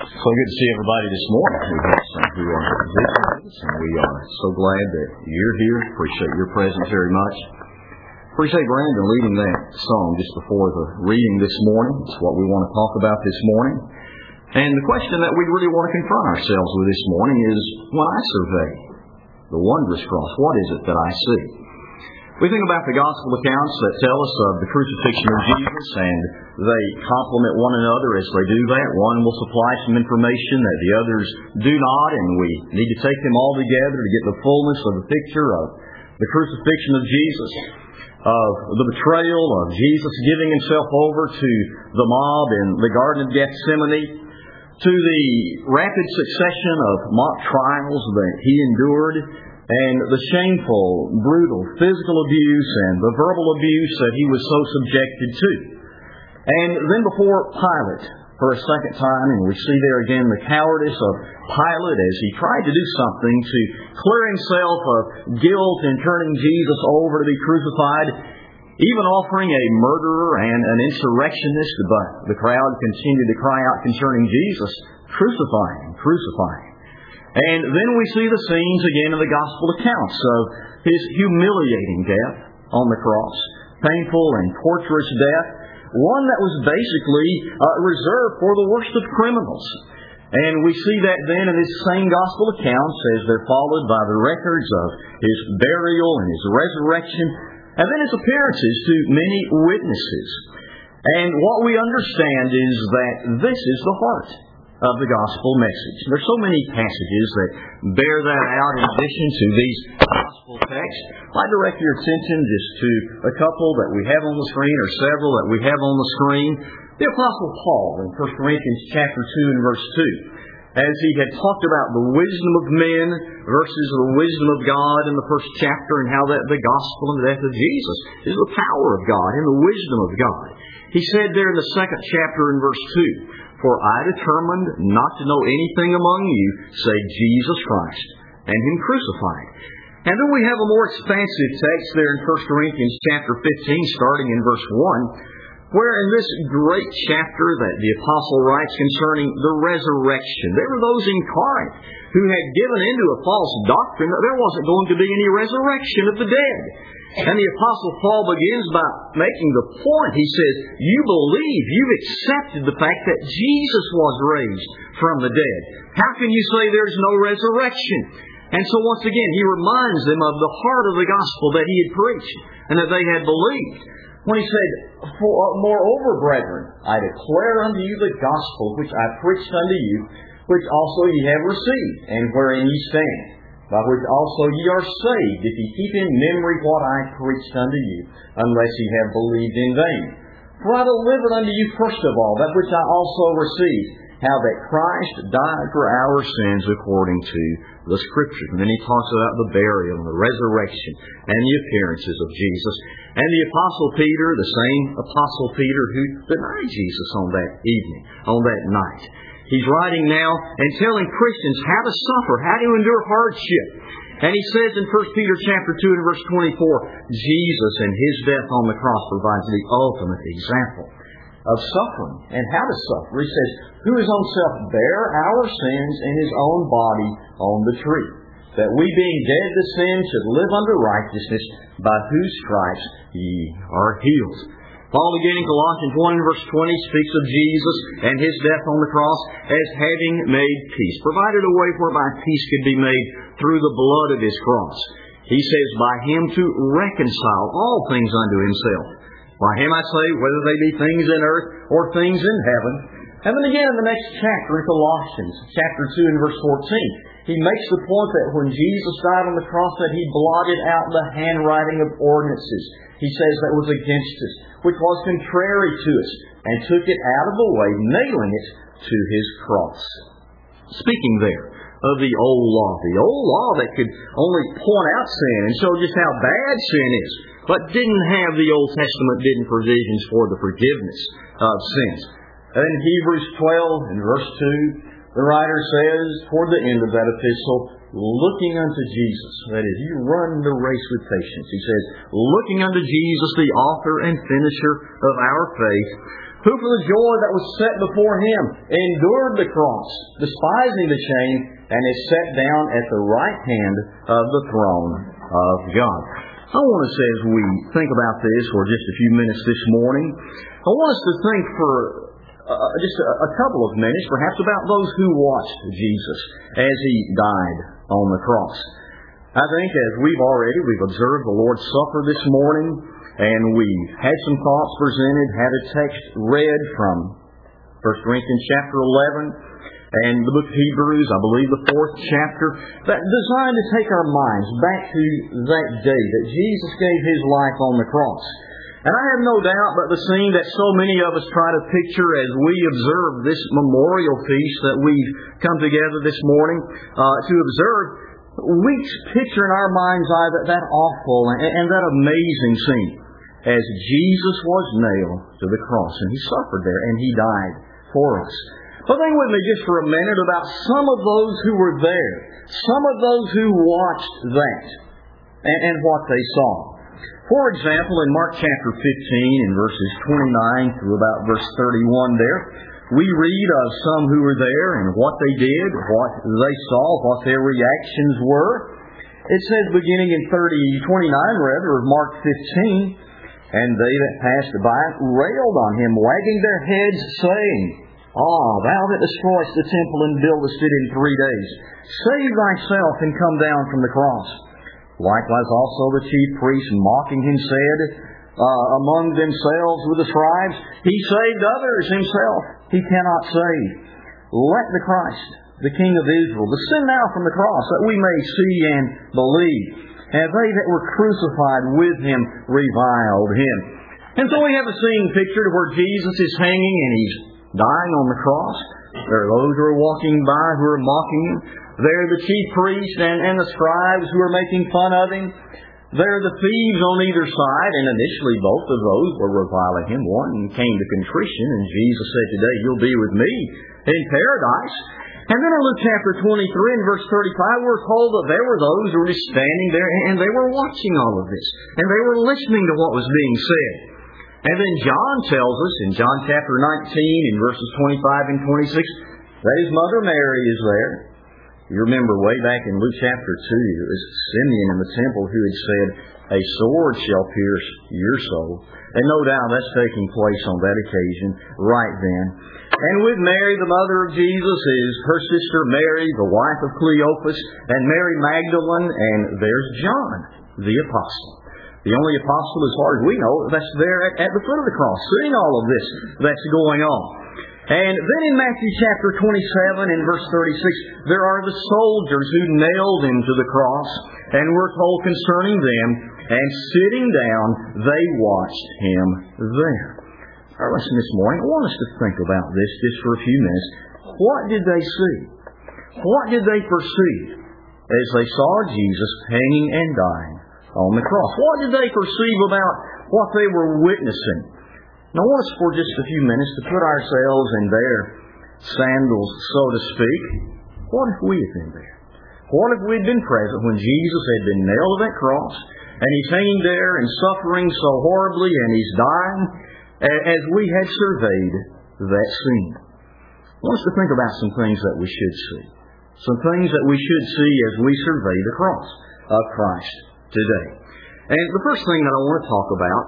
So good to see everybody this morning. We have some who are visiting with us, and we are so glad that you're here. Appreciate your presence very much. Appreciate Brandon leading that song just before the reading this morning. It's what we want to talk about this morning. And the question that we really want to confront ourselves with this morning is, when I survey the wondrous cross, what is it that I see? We think about the gospel accounts that tell us of the crucifixion of Jesus, and they complement one another as they do that. One will supply some information that the others do not, and we need to take them all together to get the fullness of the picture of the crucifixion of Jesus, of the betrayal of Jesus giving himself over to the mob in the Garden of Gethsemane, to the rapid succession of mock trials that he endured, and the shameful, brutal physical abuse and the verbal abuse that he was so subjected to. And then before Pilate for a second time, and we see there again the cowardice of Pilate as he tried to do something to clear himself of guilt in turning Jesus over to be crucified, even offering a murderer and an insurrectionist, but the crowd continued to cry out concerning Jesus, "Crucify him, crucify him." And then we see the scenes again in the gospel accounts of his humiliating death on the cross, painful and torturous death, one that was basically reserved for the worst of criminals. And we see that then in these same gospel accounts as they're followed by the records of his burial and his resurrection, and then his appearances to many witnesses. And what we understand is that this is the heart of the gospel message. There's so many passages that bear that out in addition to these gospel texts. I direct your attention just to a couple that we have on the screen, or several that we have on the screen. The Apostle Paul in 1 Corinthians chapter 2 and verse 2. As he had talked about the wisdom of men versus the wisdom of God in the first chapter, and how that the gospel and the death of Jesus is the power of God and the wisdom of God. He said there in the second chapter in verse 2, "For I determined not to know anything among you save Jesus Christ and Him crucified." And then we have a more expansive text there in 1 Corinthians chapter 15, starting in verse 1, where in this great chapter that the apostle writes concerning the resurrection, there were those in Corinth who had given into a false doctrine that there wasn't going to be any resurrection of the dead. And the Apostle Paul begins by making the point. He says, you believe, you've accepted the fact that Jesus was raised from the dead. How can you say there's no resurrection? And so once again, he reminds them of the heart of the gospel that he had preached and that they had believed. When he said, "Moreover, brethren, I declare unto you the gospel which I preached unto you, which also ye have received, and wherein ye stand, by which also ye are saved, if ye keep in memory what I preached unto you, unless ye have believed in vain. For I delivered unto you first of all that which I also received, how that Christ died for our sins according to the Scriptures." And then he talks about the burial and the resurrection and the appearances of Jesus. And the Apostle Peter, the same Apostle Peter who denied Jesus on that evening, on that night. He's writing now and telling Christians how to suffer, how to endure hardship. And he says in 1 Peter chapter 2 and verse 24, Jesus and His death on the cross provides the ultimate example of suffering and how to suffer. He says, "Who His own self bare our sins in His own body on the tree, that we being dead to sin should live unto righteousness, by whose stripes ye are healed." Paul again in Colossians 1 verse 20 speaks of Jesus and His death on the cross as having made peace, provided a way whereby peace could be made through the blood of His cross. He says, "By Him to reconcile all things unto Himself." By Him, I say, whether they be things in earth or things in heaven. And then again in the next chapter, in Colossians chapter 2 and verse 14, he makes the point that when Jesus died on the cross, that He blotted out the handwriting of ordinances. He says that was against us, which was contrary to us, and took it out of the way, nailing it to His cross. Speaking there of the old law that could only point out sin and show just how bad sin is, but the Old Testament didn't provisions for the forgiveness of sins. And in Hebrews 12 and verse 2, the writer says, toward the end of that epistle, looking unto Jesus, that is, you run the race with patience. He says, looking unto Jesus, the author and finisher of our faith, who for the joy that was set before Him endured the cross, despising the shame, and is set down at the right hand of the throne of God. I want us, as we think about this for just a few minutes this morning, I want us to think for just a couple of minutes, perhaps, about those who watched Jesus as He died on the cross. I think as we've observed the Lord's Supper this morning, and we had some thoughts presented, had a text read from 1 Corinthians chapter 11, and the book of Hebrews, I believe the 4th chapter, that designed to take our minds back to that day that Jesus gave His life on the cross. And I have no doubt but the scene that so many of us try to picture as we observe this memorial feast that we've come together this morning to observe, we picture in our mind's eye that awful and that amazing scene as Jesus was nailed to the cross, and He suffered there, and He died for us. But think with me just for a minute about some of those who were there, some of those who watched that, and what they saw. For example, in Mark chapter 15, in verses 29 through about verse 31 there, we read of some who were there and what they did, what they saw, what their reactions were. It says, beginning in 29 of Mark 15, and they that passed by railed on Him, wagging their heads, saying, Ah, thou that destroyest the temple and buildest it in 3 days, save thyself and come down from the cross. Likewise also the chief priests, mocking Him, said among themselves with the scribes, He saved others Himself. He cannot save. Let the Christ, the King of Israel, descend now from the cross, that we may see and believe. And they that were crucified with Him reviled Him. And so we have a scene pictured where Jesus is hanging and He's dying on the cross. There are those who are walking by who are mocking Him. There are the chief priests and the scribes who are making fun of Him. There are the thieves on either side, and initially both of those were reviling Him. One came to contrition, and Jesus said, Today you'll be with me in paradise. And then in Luke chapter 23 and verse 35, we're told that there were those who were just standing there, and they were watching all of this. And they were listening to what was being said. And then John tells us in John chapter 19 in verses 25 and 26 that His mother Mary is there. You remember way back in Luke chapter 2, it was Simeon in the temple who had said, A sword shall pierce your soul. And no doubt that's taking place on that occasion right then. And with Mary, the mother of Jesus, is her sister Mary, the wife of Cleopas, and Mary Magdalene, and there's John, the apostle. The only apostle, as far as we know, that's there at the foot of the cross, seeing all of this that's going on. And then in Matthew chapter 27 and verse 36, there are the soldiers who nailed Him to the cross, and we're told concerning them, and sitting down, they watched Him there. Our lesson this morning, I want us to think about this just for a few minutes. What did they see? What did they perceive as they saw Jesus hanging and dying on the cross? What did they perceive about what they were witnessing? Now, I want us for just a few minutes to put ourselves in their sandals, so to speak. What if we had been there? What if we had been present when Jesus had been nailed to that cross, and He's hanging there and suffering so horribly, and He's dying, as we had surveyed that scene? I want us to think about some things that we should see. Some things that we should see as we survey the cross of Christ today. And the first thing that I want to talk about,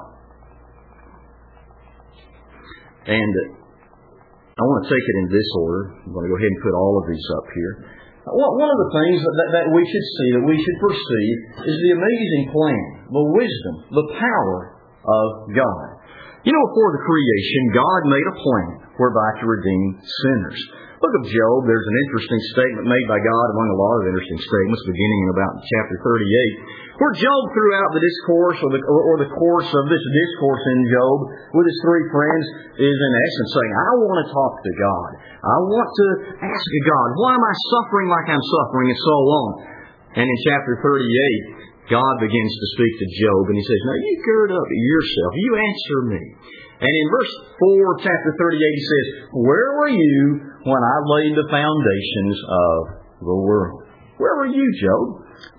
and I want to take it in this order. I'm going to go ahead and put all of these up here. One of the things that we should see, that we should perceive, is the amazing plan, the wisdom, the power of God. You know, before the creation, God made a plan whereby to redeem sinners. Book of Job, there's an interesting statement made by God, among a lot of interesting statements, beginning in about chapter 38, where Job, throughout the discourse, or the course of this discourse in Job, with his three friends, is in essence saying, I want to talk to God. I want to ask God, why am I suffering like I'm suffering, and so on. And in chapter 38, God begins to speak to Job, and He says, Now you gird up yourself, you answer me. And in verse 4, chapter 38, He says, Where were you when I laid the foundations of the world? Where were you, Job?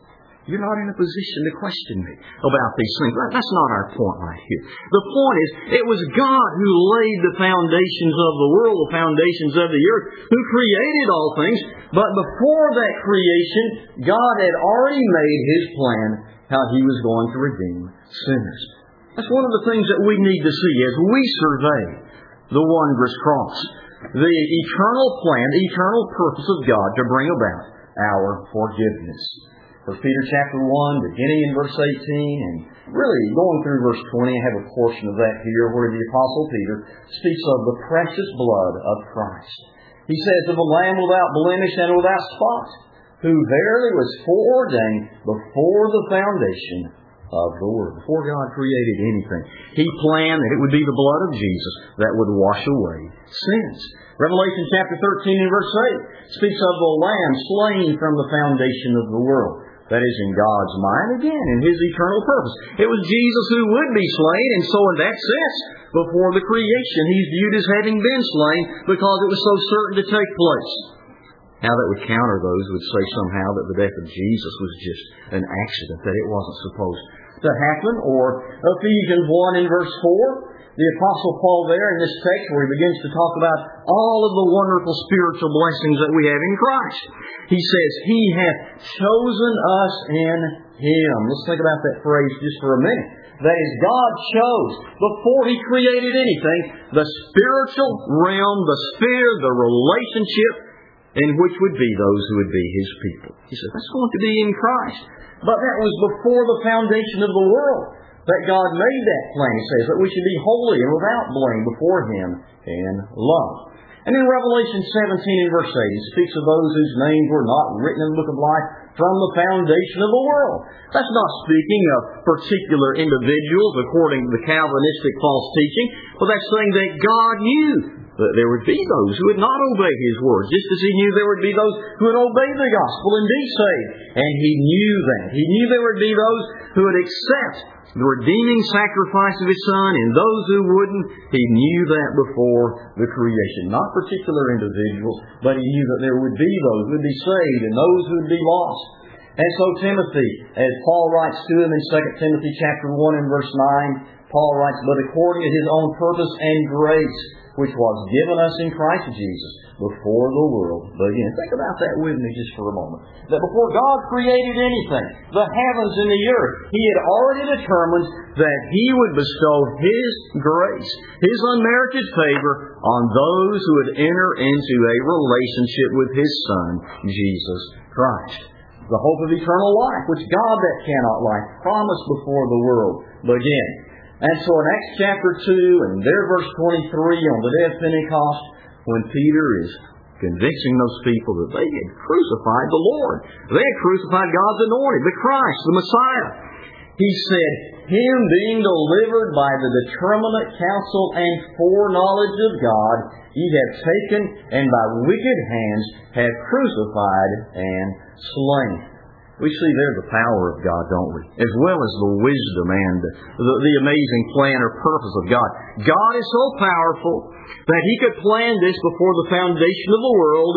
You're not in a position to question me about these things. That's not our point right here. The point is, it was God who laid the foundations of the world, the foundations of the earth, who created all things. But before that creation, God had already made His plan how He was going to redeem sinners. That's one of the things that we need to see as we survey the wondrous cross. The eternal plan, the eternal purpose of God to bring about our forgiveness. 1 Peter chapter 1, beginning in verse 18, and really going through verse 20, I have a portion of that here where the Apostle Peter speaks of the precious blood of Christ. He says, of a Lamb without blemish and without spot, who verily was foreordained before the foundation of the world. Before God created anything, He planned that it would be the blood of Jesus that would wash away sins. Revelation chapter 13 and verse 8 speaks of the Lamb slain from the foundation of the world. That is in God's mind, again, in His eternal purpose. It was Jesus who would be slain, and so in that sense, before the creation, He's viewed as having been slain because it was so certain to take place. Now that would counter those who would say somehow that the death of Jesus was just an accident, that it wasn't supposed to happen. Or Ephesians 1 in verse 4, the Apostle Paul there in this text where he begins to talk about all of the wonderful spiritual blessings that we have in Christ. He says, He hath chosen us in Him. Let's think about that phrase just for a minute. That is, God chose, before He created anything, the spiritual realm, the sphere, the relationship in which would be those who would be His people. He said, that's going to be in Christ. But that was before the foundation of the world that God made that plan. He says that we should be holy and without blame before Him in love. And in Revelation 17 and verse 8, He speaks of those whose names were not written in the book of life from the foundation of the world. That's not speaking of particular individuals according to the Calvinistic false teaching, but that's saying that God knew that there would be those who would not obey His words, just as He knew there would be those who would obey the gospel and be saved. And He knew that. He knew there would be those who would accept the redeeming sacrifice of His Son, and those who wouldn't. He knew that before the creation. Not particular individuals, but He knew that there would be those who would be saved and those who would be lost. And so Timothy, as Paul writes to him in 2 Timothy chapter 1 and verse 9, Paul writes, but according to His own purpose and grace, which was given us in Christ Jesus before the world began. Think about that with me just for a moment. That before God created anything, the heavens and the earth, He had already determined that He would bestow His grace, His unmerited favor on those who would enter into a relationship with His Son, Jesus Christ. The hope of eternal life, which God that cannot lie promised before the world began. And so in Acts chapter 2 and there verse 23 on the day of Pentecost, when Peter is convincing those people that they had crucified the Lord. They had crucified God's anointed, the Christ, the Messiah. He said, Him being delivered by the determinate counsel and foreknowledge of God, ye have taken and by wicked hands have crucified and slain. We see there the power of God, don't we? As well as the wisdom and the amazing plan or purpose of God. God is so powerful that He could plan this before the foundation of the world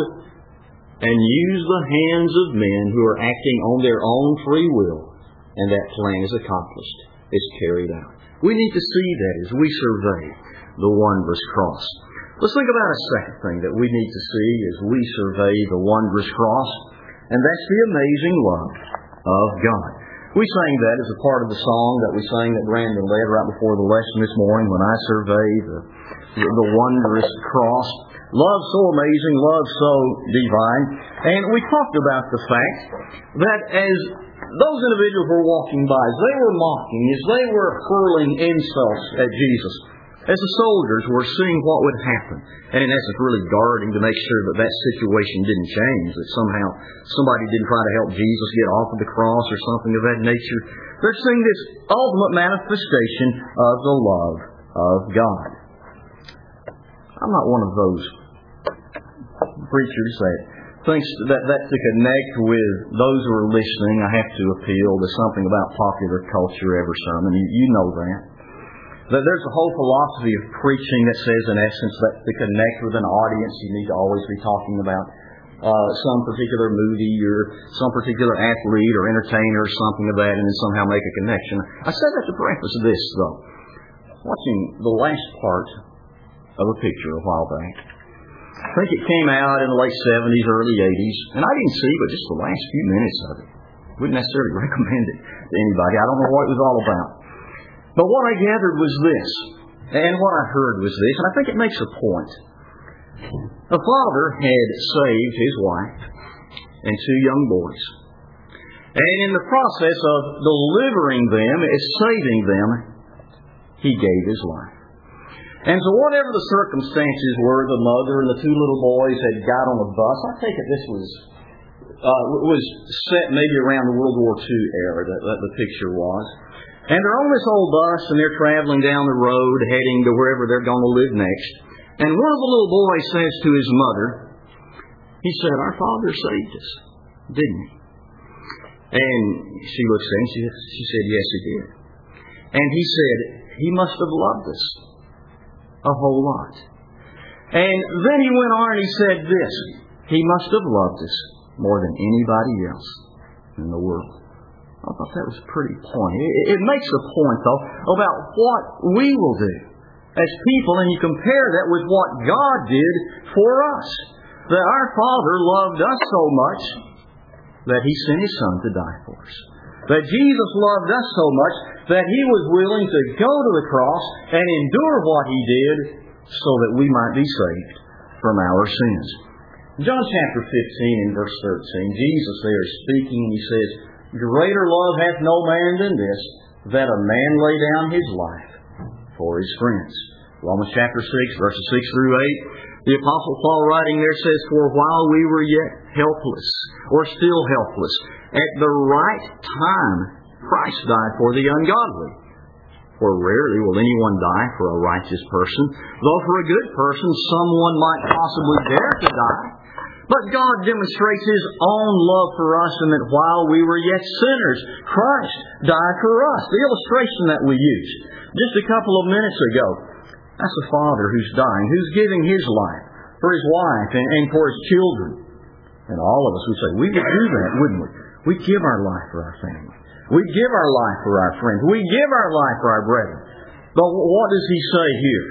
and use the hands of men who are acting on their own free will. And that plan is accomplished. It's carried out. We need to see that as we survey the wondrous cross. Let's think about a second thing that we need to see as we survey the wondrous cross. And that's the amazing love of God. We sang that as a part of the song that we sang that Brandon led right before the lesson this morning, when I survey the wondrous cross. Love so amazing, love so divine. And we talked about the fact that as those individuals were walking by, as they were mocking, as they were hurling insults at Jesus, as the soldiers were seeing what would happen, and in essence really guarding to make sure that that situation didn't change, that somehow somebody didn't try to help Jesus get off of the cross or something of that nature. They're seeing this ultimate manifestation of the love of God. I'm not one of those preachers that thinks that to connect with those who are listening, I have to appeal to something about popular culture every sermon. You know that. That there's a whole philosophy of preaching that says, in essence, that to connect with an audience, you need to always be talking about some particular movie or some particular athlete or entertainer or something of that and then somehow make a connection. I said that to preface this, though. Watching the last part of a picture a while back. I think it came out in the late 70s, early 80s, and I didn't see but just the last few minutes of it. Wouldn't necessarily recommend it to anybody. I don't know what it was all about. But what I gathered was this, and what I heard was this, and I think it makes a point. A father had saved his wife and two young boys. And in the process of delivering them, saving them, he gave his life. And so whatever the circumstances were, the mother and the two little boys had got on a bus. I take it this was set maybe around the World War II era, that the picture was. And they're on this old bus and they're traveling down the road heading to wherever they're going to live next. And one of the little boys says to his mother, he said, "Our father saved us, didn't he?" And she looks at him, she said, "Yes, he did." And he said, "He must have loved us a whole lot." And then he went on and he said this, "He must have loved us more than anybody else in the world." I thought that was a pretty point. It makes a point, though, about what we will do as people, and you compare that with what God did for us. That our Father loved us so much that He sent His Son to die for us. That Jesus loved us so much that He was willing to go to the cross and endure what He did so that we might be saved from our sins. In John chapter 15 and verse 13, Jesus there is speaking and He says, "Greater love hath no man than this, that a man lay down his life for his friends." Romans chapter 6, verses 6 through 8, the Apostle Paul writing there says, "For while we were yet helpless, or still helpless, at the right time Christ died for the ungodly. For rarely will anyone die for a righteous person, though for a good person someone might possibly dare to die. But God demonstrates His own love for us in that while we were yet sinners, Christ died for us." The illustration that we used just a couple of minutes ago, that's a father who's dying, who's giving his life for his wife and for his children. And all of us would say, we would do that, wouldn't we? We'd give our life for our family. We'd give our life for our friends. We'd give our life for our brethren. But what does He say here?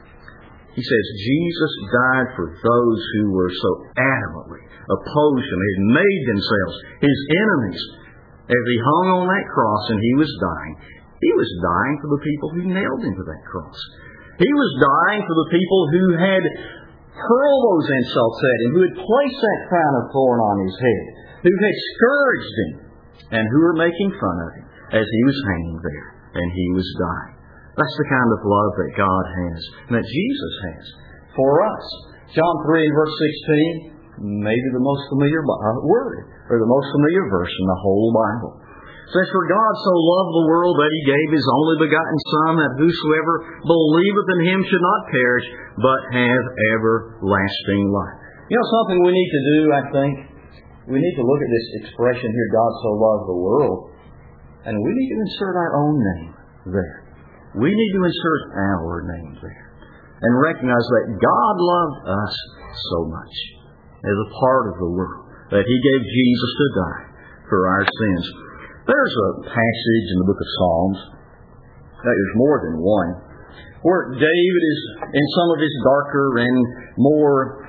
He says, Jesus died for those who were so adamantly opposed to Him, had made themselves His enemies. As He hung on that cross and He was dying, He was dying for the people who nailed Him to that cross. He was dying for the people who had hurled those insults at Him, who had placed that crown of thorn on His head, who had scourged Him, and who were making fun of Him as He was hanging there and He was dying. That's the kind of love that God has, and that Jesus has for us. John 3 and verse 16, maybe the most familiar word, or the most familiar verse in the whole Bible. It says, "For God so loved the world that He gave His only begotten Son, that whosoever believeth in Him should not perish, but have everlasting life." You know something we need to do, I think? We need to look at this expression here, God so loved the world, and we need to insert our own name there. We need to insert our name there and recognize that God loved us so much as a part of the world that He gave Jesus to die for our sins. There's a passage in the book of Psalms, there's more than one, where David is in some of his darker and more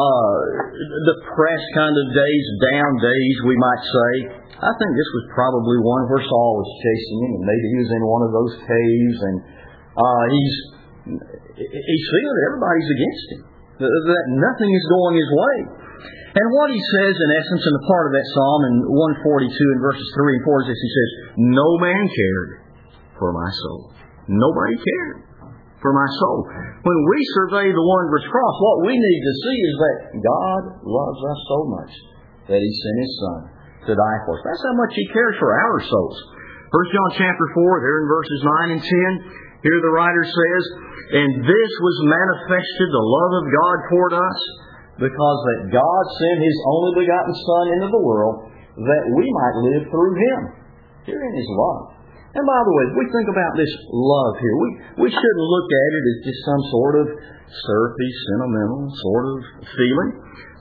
depressed kind of days, down days, we might say. I think this was probably one where Saul was chasing him, and maybe he was in one of those caves, and he's feeling that everybody's against him, that nothing is going his way. And what he says, in essence, in the part of that psalm, in 142 in verses 3 and 4, is this: he says, "No man cared for my soul." Nobody cared for my soul. When we survey the wondrous cross, what we need to see is that God loves us so much that He sent His Son to die for us. That's how much He cares for our souls. 1 John chapter 4, there in verses 9 and 10, here the writer says, "And this was manifested, the love of God toward us, because that God sent His only begotten Son into the world, that we might live through Him." Herein is love. And by the way, if we think about this love here, we shouldn't look at it as just some sort of syrupy, sentimental sort of feeling.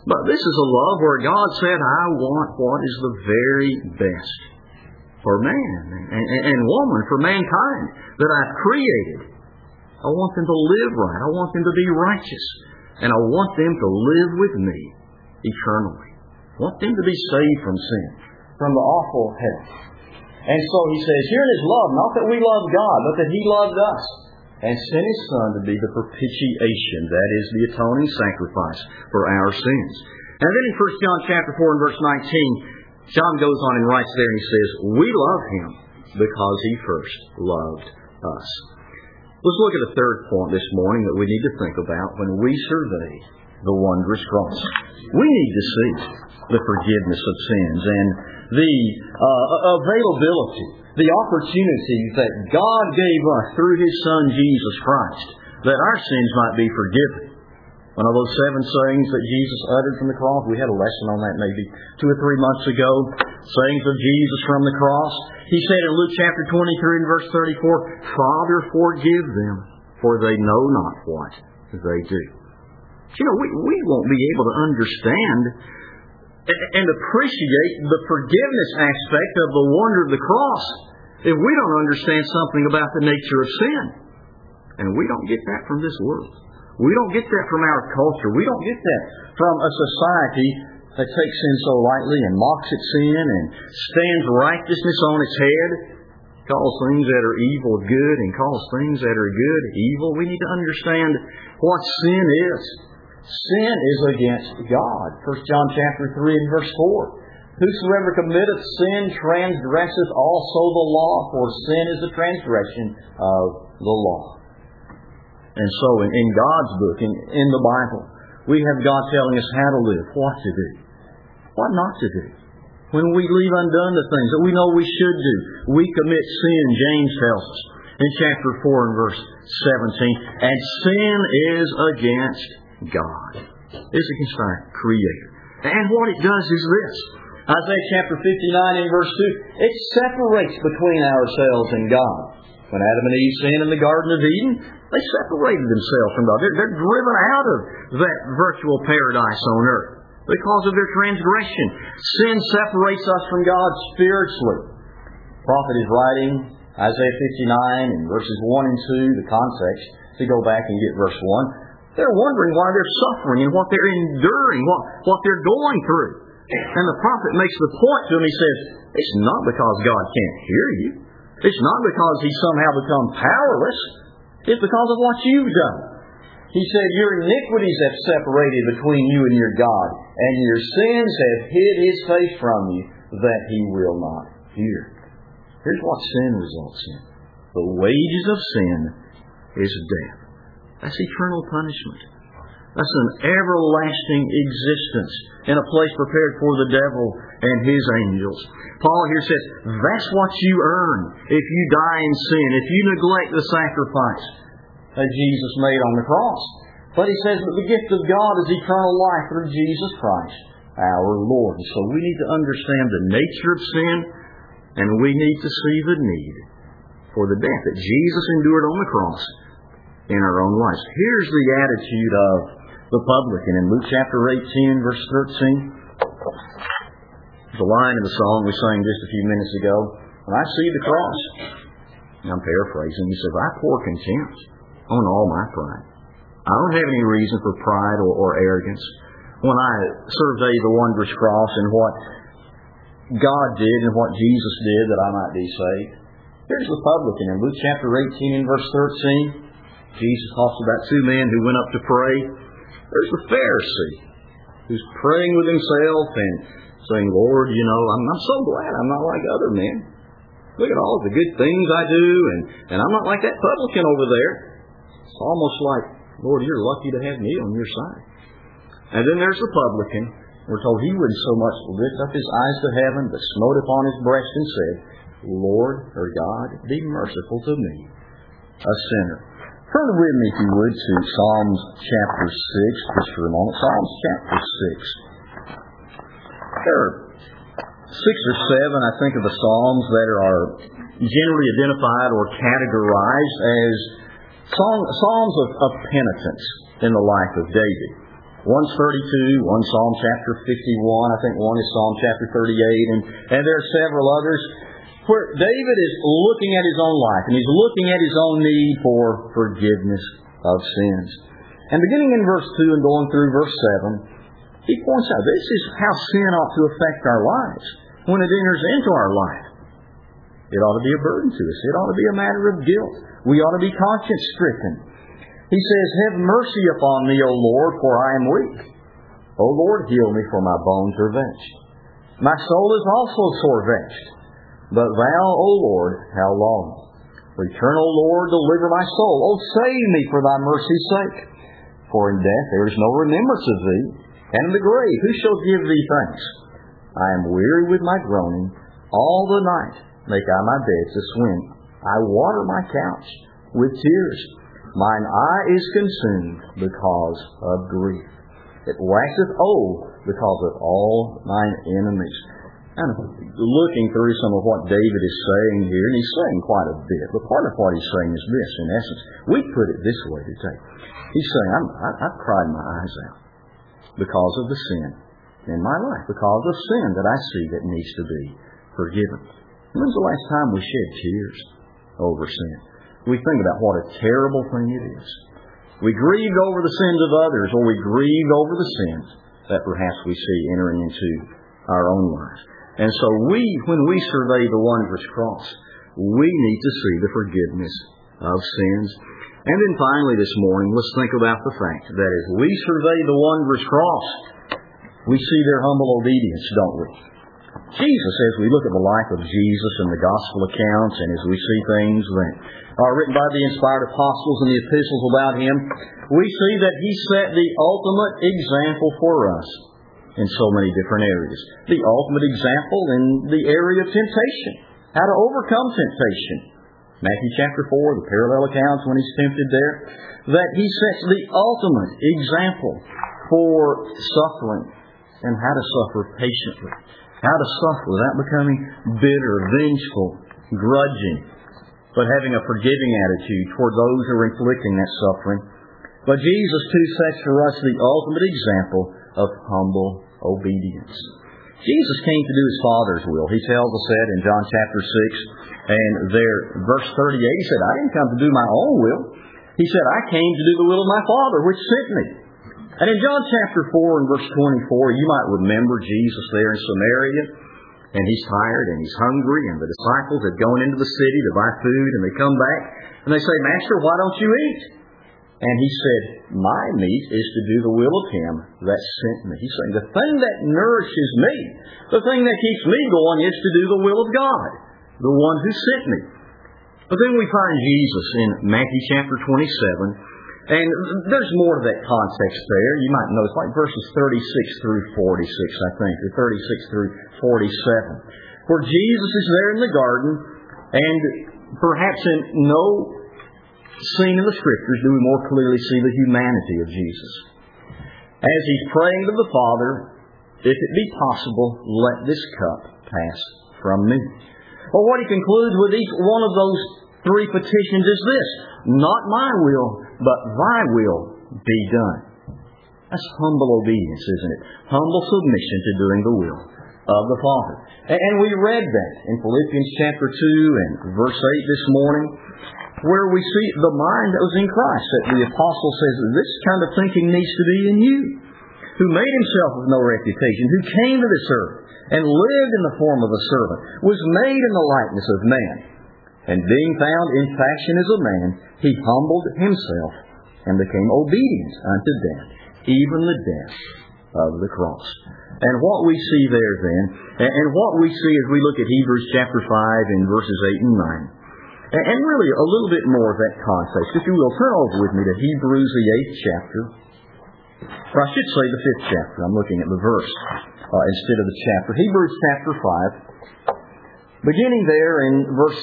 But this is a love where God said, I want what is the very best for man and woman, for mankind that I've created. I want them to live right. I want them to be righteous. And I want them to live with me eternally. I want them to be saved from sin, from the awful hell. And so He says, here in His love, not that we love God, but that He loved us and sent His Son to be the propitiation, that is the atoning sacrifice for our sins. And then in 1 John chapter 4 and verse 19, John goes on and writes there and he says, we love Him because He first loved us. Let's look at the third point this morning that we need to think about when we survey the wondrous cross. We need to see the forgiveness of sins and the availability, the opportunity that God gave us through His Son Jesus Christ, that our sins might be forgiven. One of those 7 sayings that Jesus uttered from the cross, we had a lesson on that maybe 2 or 3 months ago, sayings of Jesus from the cross. He said in Luke chapter 23 and verse 34, Father, forgive them, for they know not what they do. You know, we won't be able to understand and appreciate the forgiveness aspect of the wonder of the cross if we don't understand something about the nature of sin. And we don't get that from this world. We don't get that from our culture. We don't get that from a society that takes sin so lightly and mocks at sin and stands righteousness on its head, calls things that are evil good and calls things that are good evil. We need to understand what sin is. Sin is against God. 1 John chapter 3 and verse 4. Whosoever committeth sin transgresseth also the law, for sin is the transgression of the law. And so in God's book, in the Bible, we have God telling us how to live, what to do, what not to do. When we leave undone the things that we know we should do, we commit sin, James tells us in chapter 4 and verse 17. And sin is against God. It's against our Creator. And what it does is this. Isaiah chapter 59 and verse 2, it separates between ourselves and God. When Adam and Eve sinned in the Garden of Eden, they separated themselves from God. They're driven out of that virtual paradise on earth because of their transgression. Sin separates us from God spiritually. The prophet is writing Isaiah 59 in verses 1 and 2, the context, to go back and get verse 1. They're wondering why they're suffering and what they're enduring, what they're going through. And the prophet makes the point to them. He says, it's not because God can't hear you. It's not because He's somehow become powerless. It's because of what you've done. He said, your iniquities have separated between you and your God, and your sins have hid His face from you, that He will not hear. Here's what sin results in. The wages of sin is death. That's eternal punishment. That's an everlasting existence in a place prepared for the devil and his angels. Paul here says, that's what you earn if you die in sin, if you neglect the sacrifice that Jesus made on the cross. But he says that the gift of God is eternal life through Jesus Christ, our Lord. And so we need to understand the nature of sin, and we need to see the need for the death that Jesus endured on the cross in our own lives. Here's the attitude of the publican in Luke chapter 18, verse 13. There's a line in the song we sang just a few minutes ago. When I see the cross, and I'm paraphrasing, he says, I pour contempt on all my pride. I don't have any reason for pride or arrogance when I survey the wondrous cross and what God did and what Jesus did that I might be saved. Here's the publican in Luke chapter 18 and verse 13. Jesus talks about 2 men who went up to pray. There's the Pharisee who's praying with himself and saying, Lord, you know, I'm so glad I'm not like other men. Look at all the good things I do, and I'm not like that publican over there. It's almost like, Lord, you're lucky to have me on your side. And then there's the publican. We're told he wouldn't so much lift up his eyes to heaven, but smote upon his breast and said, Lord, or God, be merciful to me, a sinner. Turn with me, if you would, to Psalms chapter 6, just for a moment. Psalms chapter 6. There are 6 or 7, I think, of the Psalms that are generally identified or categorized as Psalms of penitence in the life of David. One's 32, one's Psalm chapter 51, I think one is Psalm chapter 38, and there are several others where David is looking at his own life, and he's looking at his own need for forgiveness of sins. And beginning in verse 2 and going through verse 7, he points out this is how sin ought to affect our lives when it enters into our life. It ought to be a burden to us. It ought to be a matter of guilt. We ought to be conscience-stricken. He says, "Have mercy upon me, O Lord, for I am weak. O Lord, heal me, for my bones are vexed. My soul is also sore vexed. But Thou, O Lord, how long? Return, O Lord, deliver my soul. O save me for Thy mercy's sake. For in death there is no remembrance of Thee, and in the grave who shall give Thee thanks? I am weary with my groaning. All the night make I my bed to swim. I water my couch with tears. Mine eye is consumed because of grief. It waxeth old because of all mine enemies." Kind of looking through some of what David is saying here, and he's saying quite a bit, but part of what he's saying is this, in essence. We put it this way today. He's saying, I've cried my eyes out because of the sin in my life, because of sin that I see that needs to be forgiven. When's the last time we shed tears over sin? We think about what a terrible thing it is. We grieve over the sins of others, or we grieve over the sins that perhaps we see entering into our own lives. And so when we survey the wondrous cross, we need to see the forgiveness of sins. And then finally this morning, let's think about the fact that as we survey the wondrous cross, we see their humble obedience, don't we? Jesus, as we look at the life of Jesus and the gospel accounts, and as we see things that are written by the inspired apostles and the epistles about Him, we see that He set the ultimate example for us in so many different areas. The ultimate example in the area of temptation, how to overcome temptation. Matthew chapter 4, the parallel accounts when He's tempted there, that He sets the ultimate example for suffering and how to suffer patiently. How to suffer without becoming bitter, vengeful, grudging, but having a forgiving attitude toward those who are inflicting that suffering. But Jesus, too, sets for us the ultimate example of humble obedience. Jesus came to do His Father's will. He tells us that in John chapter 6, and there, verse 38, He said, "I didn't come to do my own will." He said, "I came to do the will of my Father, which sent me." And in John chapter 4 and verse 24, you might remember Jesus there in Samaria, and He's tired and He's hungry, and the disciples have gone into the city to buy food, and they come back, and they say, "Master, why don't you eat?" And He said, "My meat is to do the will of Him that sent me." He's saying, the thing that nourishes me, the thing that keeps me going is to do the will of God, the one who sent me. But then we find Jesus in Matthew chapter 27, and there's more to that context there. You might notice like verses 36 through 46, I think, or 36 through 47, where Jesus is there in the garden, and perhaps in no scene in the Scriptures do we more clearly see the humanity of Jesus. As He's praying to the Father, "If it be possible, let this cup pass from me." Well, what He concludes with each one of those three petitions is this: "Not my will, but Thy will be done." That's humble obedience, isn't it? Humble submission to doing the will of the Father. And we read that in Philippians chapter 2 and verse 8 this morning, where we see the mind that was in Christ, that the apostle says this kind of thinking needs to be in you, who made Himself of no reputation, who came to this earth and lived in the form of a servant, was made in the likeness of man, and being found in fashion as a man, He humbled Himself and became obedient unto death, even the death of the cross. And what we see there then, and what we see as we look at Hebrews chapter 5 in verses 8 and 9, and really a little bit more of that context. If you will, turn over with me to Hebrews, the 8th chapter. Or I should say the 5th chapter. I'm looking at the verse instead of the chapter. Hebrews chapter 5. Beginning there in verse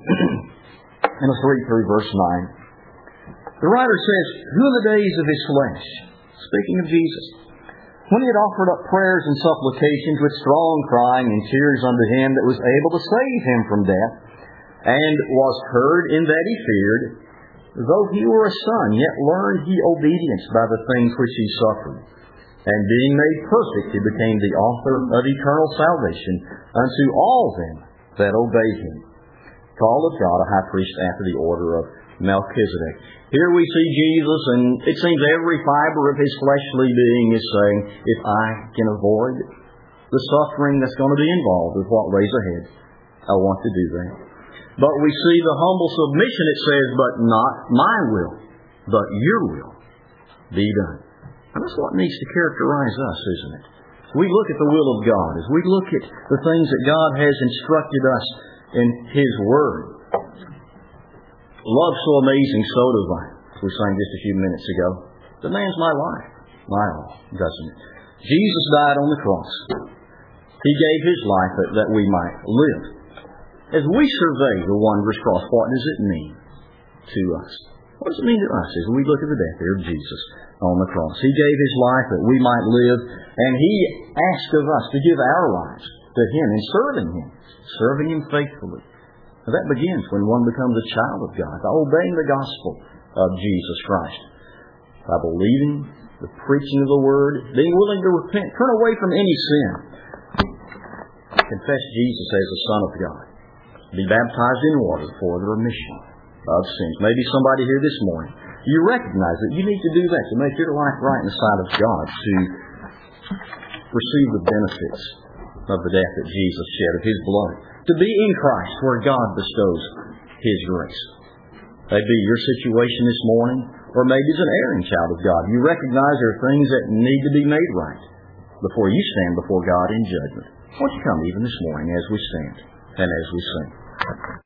7. And let's read through verse 9. The writer says, "Who in the days of His flesh," speaking of Jesus, "when He had offered up prayers and supplications with strong crying and tears unto Him that was able to save Him from death, and was heard in that He feared, though He were a son, yet learned He obedience by the things which He suffered. And being made perfect, he became the author of eternal salvation unto all them that obey him. Called of God, a high priest after the order of Melchizedek. Here we see Jesus, and it seems every fiber of his fleshly being is saying, if I can avoid the suffering that's going to be involved with what lays ahead, I want to do that. But we see the humble submission, it says, but not my will, but your will be done. And that's what needs to characterize us, isn't it? As we look at the will of God, as we look at the things that God has instructed us in His Word. Love's so amazing, so divine. As we sang just a few minutes ago. Demands my life, my all, doesn't it? Jesus died on the cross. He gave His life that we might live. As we survey the wondrous cross, what does it mean to us? What does it mean to us as we look at the death there of Jesus on the cross? He gave His life that we might live, and He asked of us to give our lives to Him in serving Him faithfully. Now that begins when one becomes a child of God, by obeying the gospel of Jesus Christ, by believing the preaching of the Word, being willing to repent, turn away from any sin, confess Jesus as the Son of God, be baptized in water for the remission of sins. Maybe somebody here this morning, you recognize that you need to do that to make your life right in the sight of God, to receive the benefits of the death that Jesus shed, of His blood, to be in Christ where God bestows His grace. Maybe your situation this morning, or maybe as an erring child of God, you recognize there are things that need to be made right before you stand before God in judgment. Won't you come even this morning as we stand and as we sing?